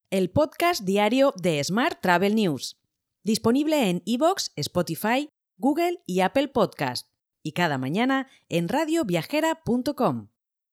el podcast diario de Smart Travel News, disponible en iVoox, Spotify, Google y Apple Podcast, y cada mañana en radioviajera.com.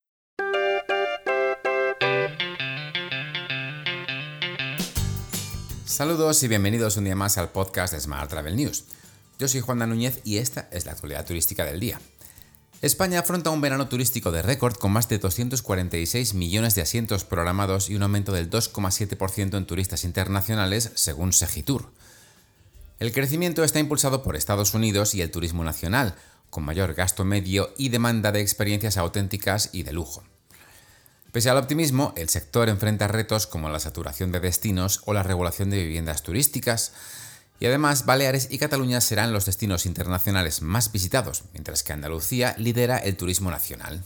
Saludos y bienvenidos un día más al podcast de Smart Travel News. Yo soy Juan Núñez y esta es la actualidad turística del día. España afronta un verano turístico de récord con más de 246 millones de asientos programados y un aumento del 2,7% en turistas internacionales, según Segitur. El crecimiento está impulsado por Estados Unidos y el turismo nacional, con mayor gasto medio y demanda de experiencias auténticas y de lujo. Pese al optimismo, el sector enfrenta retos como la saturación de destinos o la regulación de viviendas turísticas, y además Baleares y Cataluña serán los destinos internacionales más visitados, mientras que Andalucía lidera el turismo nacional.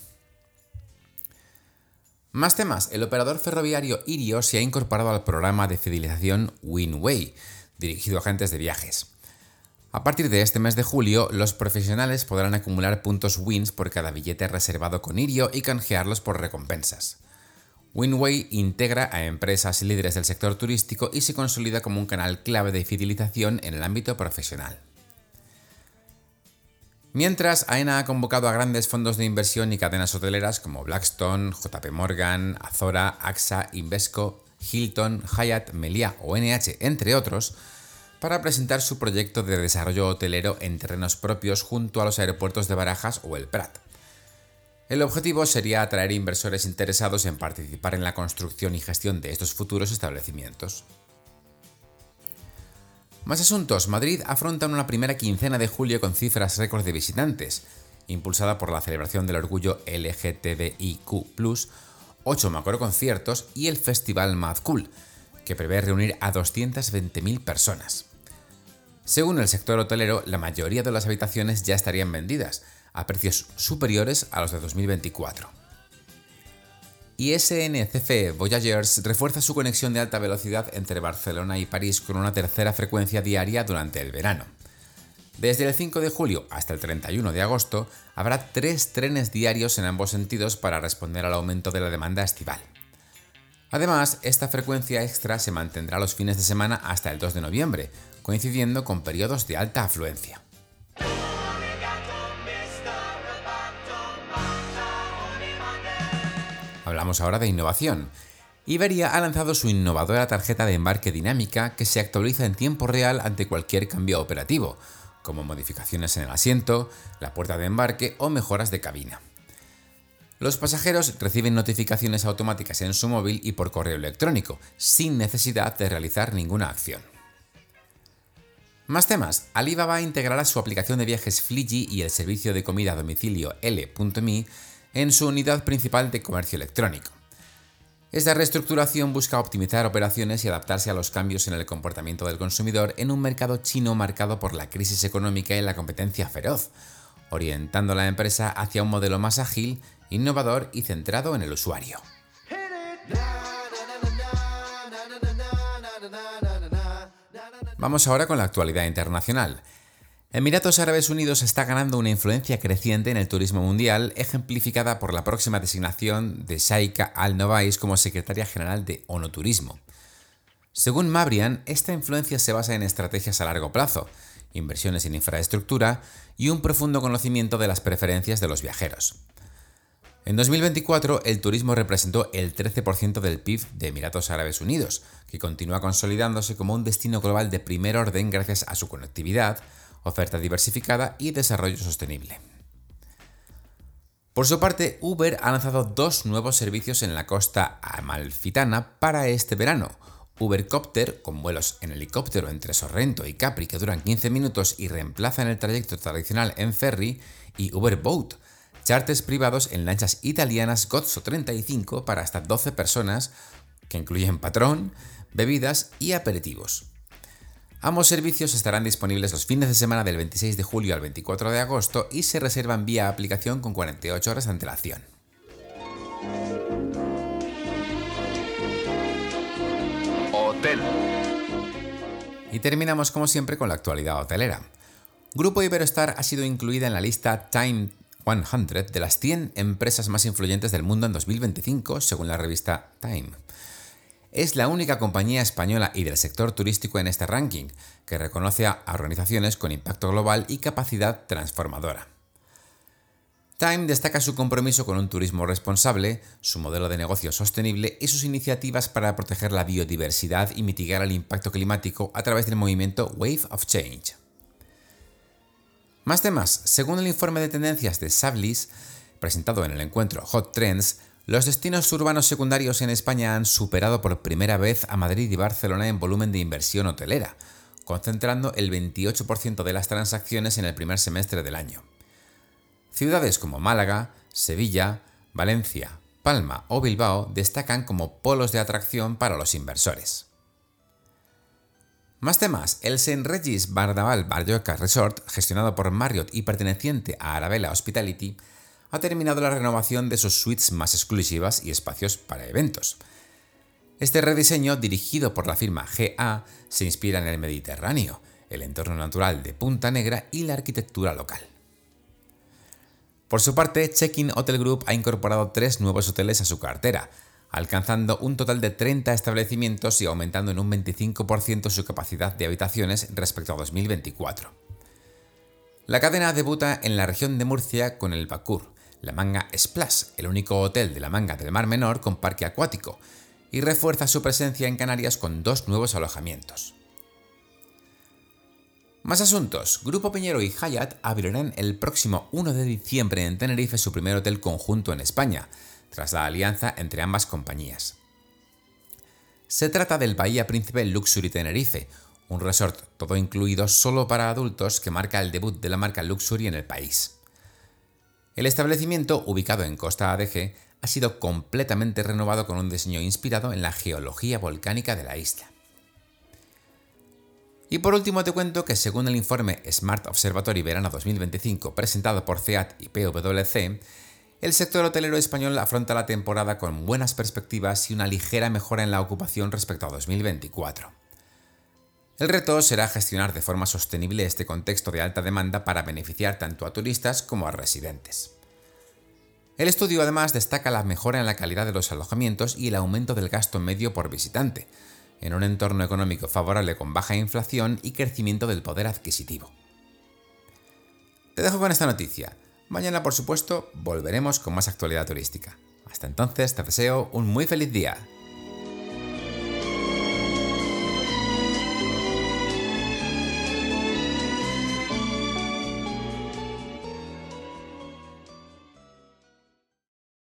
Más temas. El operador ferroviario Irio se ha incorporado al programa de fidelización Winway, dirigido a agentes de viajes. A partir de este mes de julio, los profesionales podrán acumular puntos Wins por cada billete reservado con Irio y canjearlos por recompensas. Winway integra a empresas líderes del sector turístico y se consolida como un canal clave de fidelización en el ámbito profesional. Mientras, AENA ha convocado a grandes fondos de inversión y cadenas hoteleras como Blackstone, JP Morgan, Azora, AXA, Invesco, Hilton, Hyatt, Meliá o NH, entre otros, para presentar su proyecto de desarrollo hotelero en terrenos propios junto a los aeropuertos de Barajas o el Prat. El objetivo sería atraer inversores interesados en participar en la construcción y gestión de estos futuros establecimientos. Más asuntos. Madrid afronta una primera quincena de julio con cifras récord de visitantes, impulsada por la celebración del orgullo LGTBIQ+, 8 macroconciertos y el festival Mad Cool, que prevé reunir a 220.000 personas. Según el sector hotelero, la mayoría de las habitaciones ya estarían vendidas, a precios superiores a los de 2024. Y SNCF Voyagers refuerza su conexión de alta velocidad entre Barcelona y París con una tercera frecuencia diaria durante el verano. Desde el 5 de julio hasta el 31 de agosto habrá 3 trenes diarios en ambos sentidos para responder al aumento de la demanda estival. Además, esta frecuencia extra se mantendrá los fines de semana hasta el 2 de noviembre, coincidiendo con periodos de alta afluencia. Hablamos ahora de innovación. Iberia ha lanzado su innovadora tarjeta de embarque dinámica que se actualiza en tiempo real ante cualquier cambio operativo, como modificaciones en el asiento, la puerta de embarque o mejoras de cabina. Los pasajeros reciben notificaciones automáticas en su móvil y por correo electrónico, sin necesidad de realizar ninguna acción. Más temas. Alibaba integrará su aplicación de viajes Flygy y el servicio de comida a domicilio L.me en su unidad principal de comercio electrónico. Esta reestructuración busca optimizar operaciones y adaptarse a los cambios en el comportamiento del consumidor en un mercado chino marcado por la crisis económica y la competencia feroz, orientando a la empresa hacia un modelo más ágil, innovador y centrado en el usuario. Vamos ahora con la actualidad internacional. Emiratos Árabes Unidos está ganando una influencia creciente en el turismo mundial, ejemplificada por la próxima designación de Sheikha Al Nabhais como secretaria general de ONU Turismo. Según Mabrian, esta influencia se basa en estrategias a largo plazo, inversiones en infraestructura y un profundo conocimiento de las preferencias de los viajeros. En 2024, el turismo representó el 13% del PIB de Emiratos Árabes Unidos, que continúa consolidándose como un destino global de primer orden gracias a su conectividad, oferta diversificada y desarrollo sostenible. Por su parte, Uber ha lanzado 2 nuevos servicios en la costa amalfitana para este verano. Ubercopter, con vuelos en helicóptero entre Sorrento y Capri que duran 15 minutos y reemplazan el trayecto tradicional en ferry, y Uberboat, charters privados en lanchas italianas Gozzo 35 para hasta 12 personas, que incluyen patrón, bebidas y aperitivos. Ambos servicios estarán disponibles los fines de semana del 26 de julio al 24 de agosto y se reservan vía aplicación con 48 horas de antelación. Hotel. Y terminamos como siempre con la actualidad hotelera. Grupo Iberostar ha sido incluida en la lista Time 100 de las 100 empresas más influyentes del mundo en 2025, según la revista Time. es la única compañía española y del sector turístico en este ranking, que reconoce a organizaciones con impacto global y capacidad transformadora. Time destaca su compromiso con un turismo responsable, su modelo de negocio sostenible y sus iniciativas para proteger la biodiversidad y mitigar el impacto climático a través del movimiento Wave of Change. Más temas. Según el informe de tendencias de Savlis, presentado en el encuentro Hot Trends, los destinos urbanos secundarios en España han superado por primera vez a Madrid y Barcelona en volumen de inversión hotelera, concentrando el 28% de las transacciones en el primer semestre del año. Ciudades como Málaga, Sevilla, Valencia, Palma o Bilbao destacan como polos de atracción para los inversores. Más temas. El St. Regis Barnaval Mallorca Resort, gestionado por Marriott y perteneciente a Arabella Hospitality, ha terminado la renovación de sus suites más exclusivas y espacios para eventos. Este rediseño, dirigido por la firma GA, se inspira en el Mediterráneo, el entorno natural de Punta Negra y la arquitectura local. Por su parte, Check-in Hotel Group ha incorporado 3 nuevos hoteles a su cartera, alcanzando un total de 30 establecimientos y aumentando en un 25% su capacidad de habitaciones respecto a 2024. La cadena debuta en la región de Murcia con el Bacur, la Manga Splash, el único hotel de la Manga del Mar Menor con parque acuático, y refuerza su presencia en Canarias con 2 nuevos alojamientos. Más asuntos. Grupo Piñero y Hyatt abrirán el próximo 1 de diciembre en Tenerife su primer hotel conjunto en España, tras la alianza entre ambas compañías. Se trata del Bahía Príncipe Luxury Tenerife, un resort todo incluido solo para adultos que marca el debut de la marca Luxury en el país. El establecimiento, ubicado en Costa Adeje, ha sido completamente renovado con un diseño inspirado en la geología volcánica de la isla. Y por último te cuento que según el informe Smart Observatory Verano 2025 presentado por CEAT y PwC, el sector hotelero español afronta la temporada con buenas perspectivas y una ligera mejora en la ocupación respecto a 2024. El reto será gestionar de forma sostenible este contexto de alta demanda para beneficiar tanto a turistas como a residentes. El estudio además destaca la mejora en la calidad de los alojamientos y el aumento del gasto medio por visitante, en un entorno económico favorable con baja inflación y crecimiento del poder adquisitivo. Te dejo con esta noticia. Mañana, por supuesto, volveremos con más actualidad turística. Hasta entonces, te deseo un muy feliz día.